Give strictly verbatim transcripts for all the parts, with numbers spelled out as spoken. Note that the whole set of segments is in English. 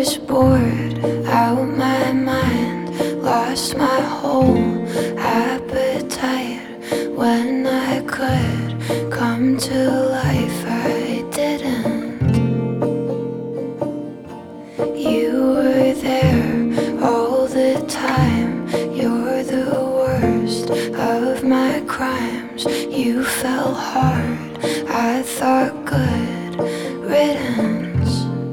was bored out of my mind, lost my whole appetite. When I could come to life, I didn't. You were there all the time. You're the worst of my crimes. You fell hard, I thought good riddance.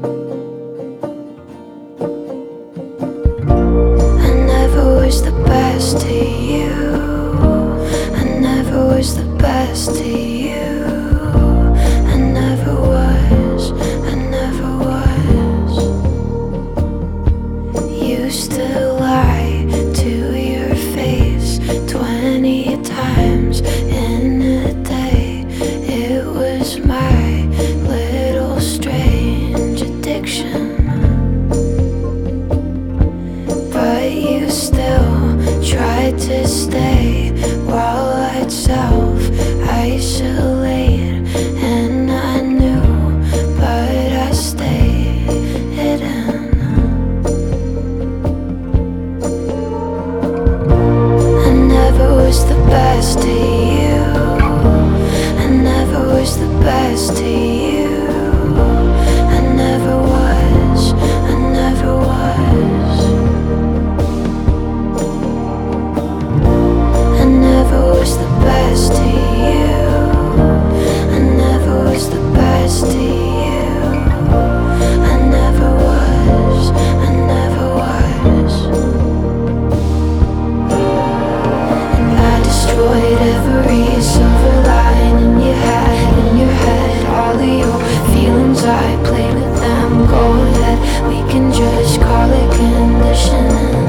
I never was the best to you. I never was the best to you. I never was, I never was. Used to lie to your face twenty times in a day. It was my little strange addiction. But you still tried to stay while I'd self-isolate. And I knew, but I stayed hidden. I never was the best to you. I never was the best to you. I never was, I never was. I never was the best to you. I never was the best to you. I never was, I never was. I destroyed every silver lining you had in your head. All of your feelings, I played with them. Go ahead, we can just call it conditioning.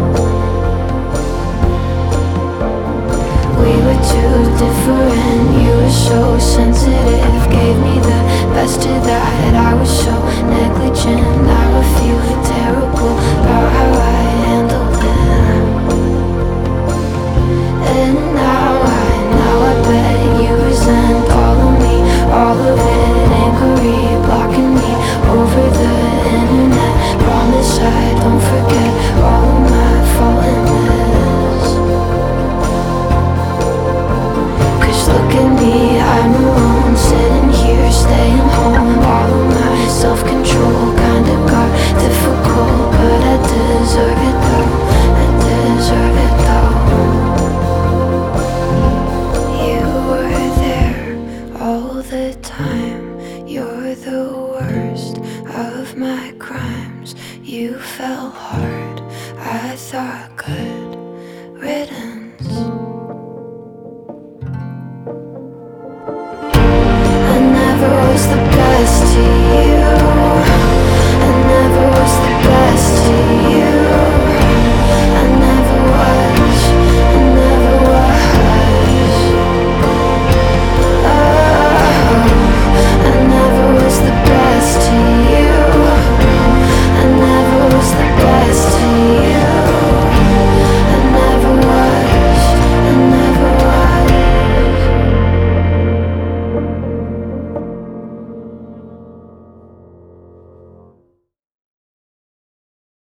We were too different, you were so sensitive. Gave me the best of that, I was so negligent. Now I feel terrible about how I handled it. And now I, now I bet you resent all of me, all of it. Angry, blocking me over the internet. Promise I don't forget all of my fallenness. Cause look at me, I'm alone, sitting here, staying home. All of my self-control kinda got difficult, but I deserve it though, I deserve it though. You were there all the time. You're the worst of my crimes. You fell hard, I thought